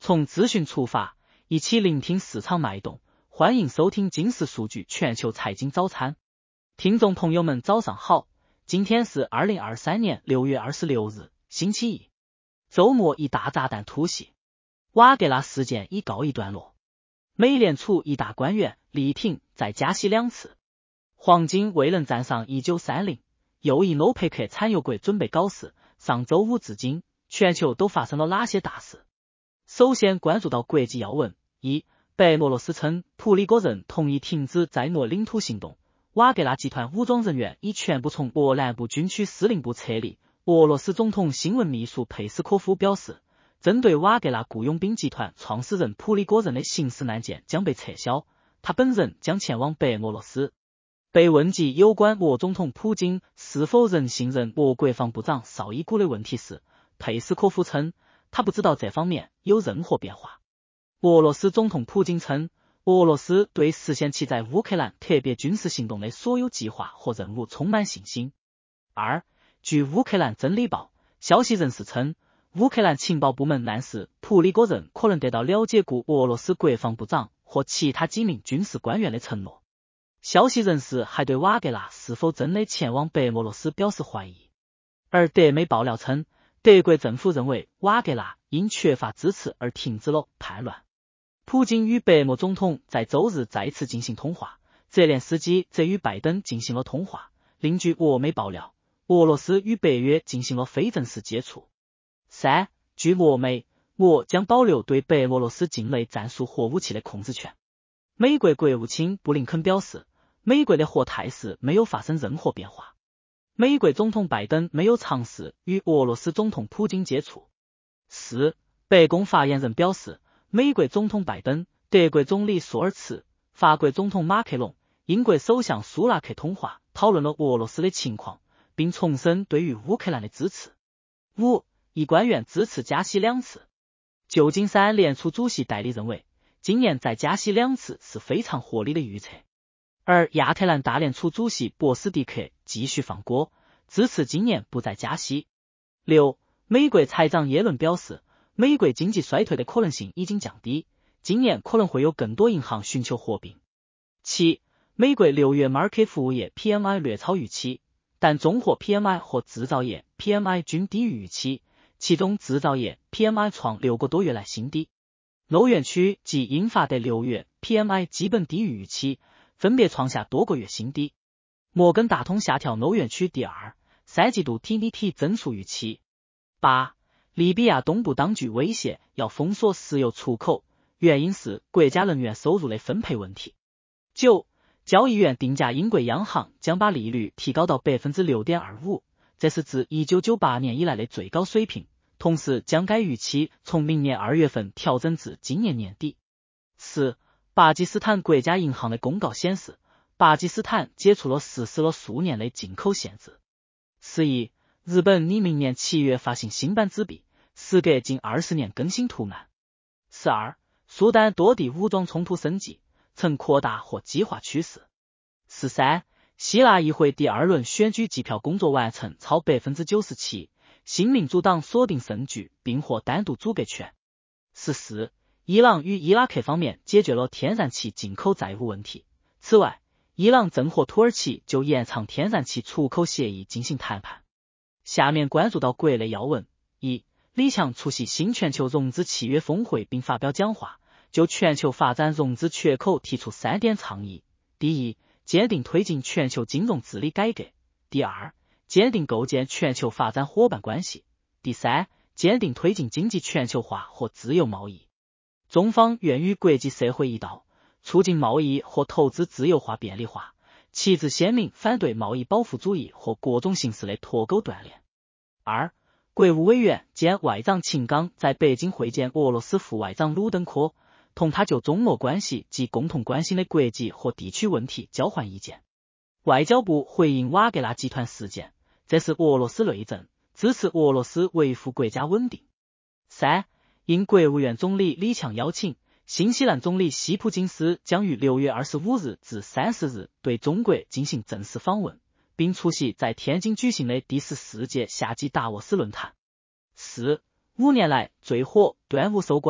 从资讯出发，一起聆听市场脉动，欢迎收听金石数据全球财经早餐。听众朋友们早上好，今天是2023年6月26日，星期一。周末一大炸弹突袭，瓦格纳事件已告一段落。美联储一大官员力挺再加息2次。黄金未能站上1930，又一欧佩克产油国准备搞事。上周五至今，全球都发生了哪些大事？首先关注到国际要闻：一、白俄罗斯称普里戈任同意停止在俄领土行动，瓦格纳集团武装人员已全部从俄南部军区司令部撤离。俄罗斯总统新闻秘书佩斯科夫表示，针对瓦格纳雇佣兵集团创始人普里戈任的刑事案件将被撤销，他本人将前往白俄罗斯。被问及有关俄总统普京是否仍信任俄国防部长绍伊古的问题时，佩斯科夫称他不知道这方面有任何变化。俄罗斯总统普京称，俄罗斯对实现其在乌克兰特别军事行动的所有计划和任务充满信心。二、据乌克兰真理报，消息人士称，乌克兰情报部门暗示普里戈任可能得到了解雇俄罗斯国防部长或其他几名军事官员的承诺。消息人士还对瓦格纳是否真的前往白俄罗斯表示怀疑。而德媒爆料称，德国政府认为瓦格纳因缺乏支持而停止了叛乱。普京与白俄总统在周日再次进行通话，泽连斯基则与拜登进行了通话。另据俄媒爆料，俄罗斯与北约进行了非正式接触。三、据俄媒，俄将保留对白俄罗斯境内战术核武器的控制权。美国国务卿布林肯表示，美国的核态势没有发生任何变化。美国总统拜登没有尝试与俄罗斯总统普京接触。四、白宫发言人表示，美国总统拜登、德国总理舒尔茨、法国总统马克龙、英国首相苏纳克通话，讨论了俄罗斯的情况，并重申对于乌克兰的支持。五、一官员支持加息2次。旧金山联储主席戴利认为，今年再加息2次是非常合理的预测。而亚特兰大联储主席博斯蒂克继续放锅，支持今年不再加息。六、美国财长耶伦表示，美国经济衰退的可能性已经降低，今年可能会有更多银行寻求合并。七、美国6月 Markit 服务业 PMI 略超预期，但综合 PMI 和制造业 PMI 均低于预期，其中制造业 PMI 创6个多月来新低。欧元区及英法德6月 PMI 基本低于预期，分别创下多个月新低。摩根大通下调欧元区第2、3季度 TDP 增速预期。八、利比亚东部当局威胁要封锁石油出口，原因是国家能源收入的分配问题。九、交易员定价英国央行将把利率提高到 6.25%， 这是自1998年以来的最高水平，同时将该预期从明年2月份调整至今年年底。四、巴基斯坦国家银行的公告显示，巴基斯坦解除了实施了数年的进口限制。11、日本拟明年7月发行新版纸币，时隔近20年更新图案。12、苏丹多地武装冲突升级，呈扩大或激化趋势。13、希腊议会第2轮选举计票工作完成超 97%， 新民主党锁定胜局并获单独组阁权。14、伊朗与伊拉克方面解决了天然气进口债务问题。此外，伊朗正和土耳其就延长天然气出口协议进行谈判。下面关注到国内要闻：一、李强出席新全球融资契约峰会并发表讲话，就全球发展融资缺口提出3点倡议。第一，坚定推进全球金融治理改革；第二，坚定构建全球发展伙伴关系；第三，坚定推进经济全球化和自由贸易。中方愿与国际社会一道，促进贸易和投资自由化便利化，旗帜鲜明反对贸易保护主义和各种形式的脱钩断链。二、国务委员兼外长秦刚在北京会见俄罗斯副外长鲁登科，同他就中俄关系及共同关心的国际和地区问题交换意见。外交部回应瓦格纳集团事件，这是俄罗斯内政，支持俄罗斯维护国家稳定。三、应国务院总理李强邀请，新西兰总理希普金斯将于6月25日至30日对中国进行正式访问，并出席在天津举行的第14届夏季达沃斯论坛。四、5年来最火端午收官，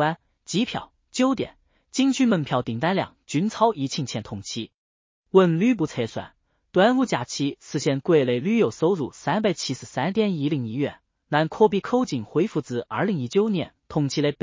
机票、酒店、景区门票订单量均超疫情前同期。文旅部测算，端午假期实现国内旅游收入 373.101 亿元，按可比口径恢复至2019年同期的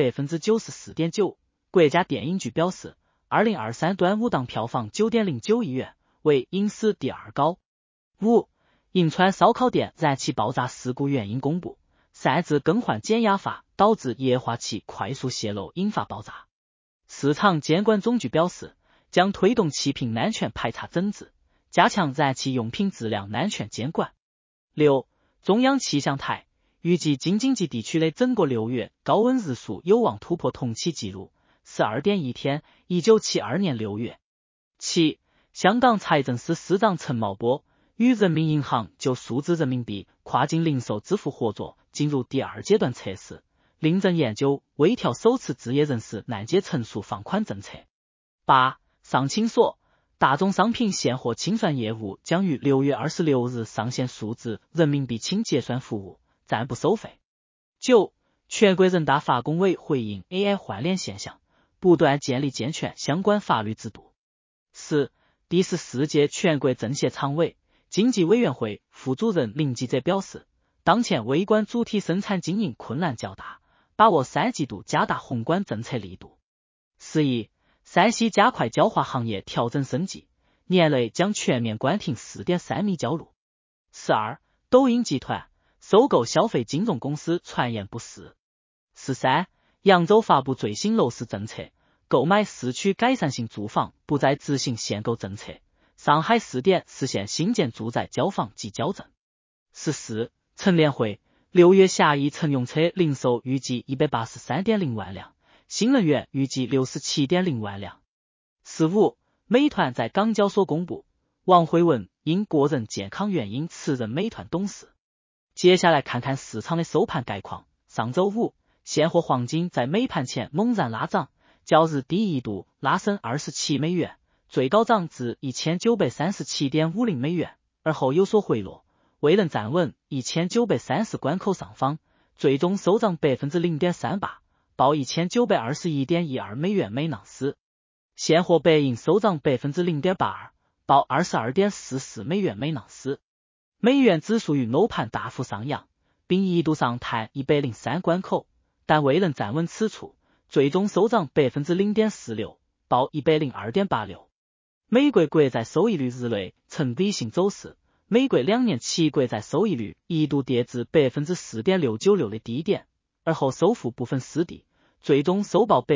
94.9%。国家电影局表示，2023端午档票房 9.09 亿元，为影史第二高。5. 银川烧烤店燃气爆炸事故原因公布，擅自更换减压阀导致液化气快速泄漏引发爆炸。市场监管总局表示，将推动气品安全排查整治，加强燃气用品质量安全监管。6. 中央气象台预计京津冀地区的整个6月高温日数有望突破同期纪录 12.1 天，1972年6月。7. 香港财政司司长陈茂波与人民银行就数字人民币跨境零售支付合作进入第二阶段测试，领政研究微调首次置业人士按揭成数放宽政策。8. 上清所大宗商品现货清算业务将于6月26日上线数字人民币清结算服务，暂不收费。9. 全国人大法工委回应 AI 换脸现象，不断建立健全相关法律制度。4. 第14届全国政协常委、经济委员会副主任林继泽表示，当前微观主体生产经营困难较大，把握3季度加大宏观政策力度。11. 山西加快焦化行业调整升级，年内将全面关停 4.3 米焦路。12. 抖音集团收购消费金融公司传言不实。13. 扬州发布最新楼市政策，购买市区改善性住房不再执行限购政策，上海试点实现新建住宅交房及交证。14. 乘联会6月狭义乘用车零售预计 183.0 万辆，新能源预计 67.0 万辆。15. 美团在港交所公布，王慧文因个人健康原因辞任美团董事。接下来看看市场的收盘概况。上周五，现货黄金在美盘前猛然拉涨，较日低一度拉升27美元，最高涨至 1937.50 美元，而后有所回落，未能站稳1930关口上方，最终收涨 0.38%， 报 1921.12 美元每盎司。现货白银收涨 0.82%， 报 22.44 美元每盎司。美元指数于楼盘大幅上扬，并一度上探103关口，但未能站稳此处，最终收涨 0.46%， 报 102.86。美国国债收益率日内呈 V 型走势，美国2年期国债收益率一度跌至 4.696 的低点，而后收复部分失地，最终收报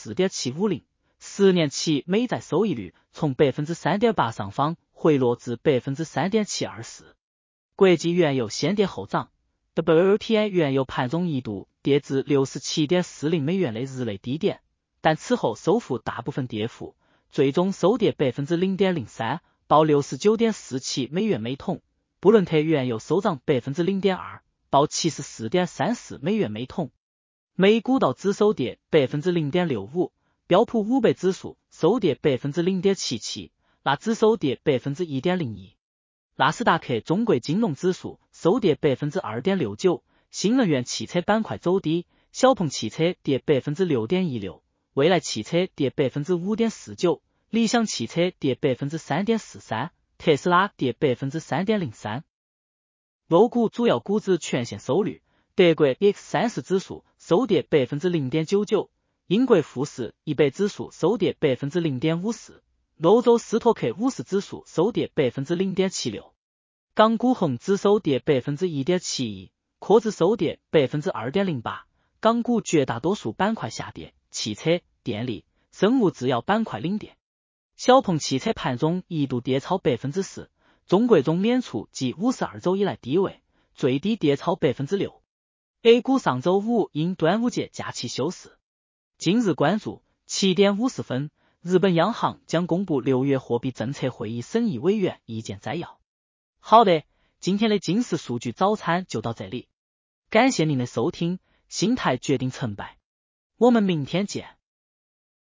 4.750%。10年期美债收益率从 3.8% 上方回落至 3.724%。国际原油先跌后涨， WTI 原油盘中一度跌至 67.40 美元的日内低点，但此后收复大部分跌幅，最终收跌 0.03%， 报 69.47 美元每桶。布伦特原油收涨 0.2%， 报 74.34 美元每桶。美股道指收跌 0.65%， 标普500指数收跌 0.77%， 纳指收跌 1.02%。纳斯达克中国金融指数收跌 2.69%， 新能源汽车板块走低，小鹏汽车跌 6.16%， 蔚来汽车跌 5.49%， 理想汽车跌 3.43%， 特斯拉跌 3.03%。欧股主要股指全线收绿，德国 X30 指数收跌 0.99%， 英国富时100指数收跌 0.54%， 欧洲斯托克50指数收跌 0.76%， 港股恒指收跌 1.71%， 科指收跌 2.08%， 港股绝大多数板块下跌，汽车、电力、生物制药板块领跌。小鹏汽车盘中一度跌超 4%， 中国中免除继52周以来低位，最低跌超 6%。 A 股上周五因端午节假期休市。今日关注7点50分，日本央行将公布6月货币政策会议审议委员意见摘要。好的，今天的金石数据早餐就到这里，感谢您的收听，心态决定成败，我们明天见。